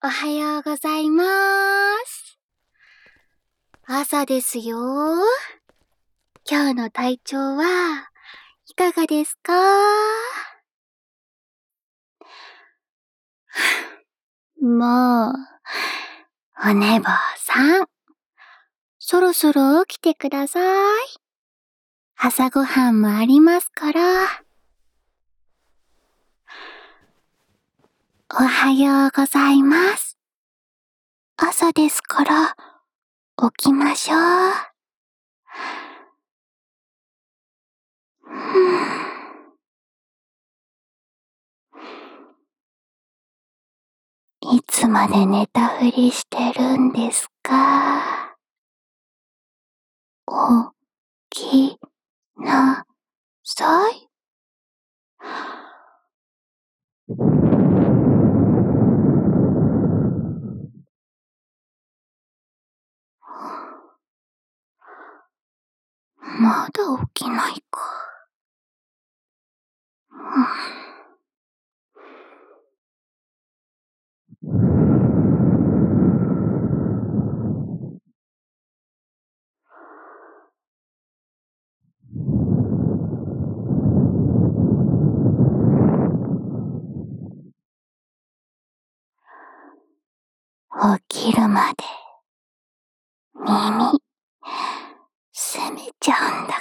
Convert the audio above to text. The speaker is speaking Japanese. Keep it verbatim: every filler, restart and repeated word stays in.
おはようございます。朝ですよ。今日の体調はいかがですか？もう、お寝坊さん。そろそろ起きてください。朝ごはんもありますから。おはようございます。朝ですから、起きましょう。いつまで寝たふりしてるんですか？起きなさい。まだ起きないか。起きるまで耳、責めちゃうんだ。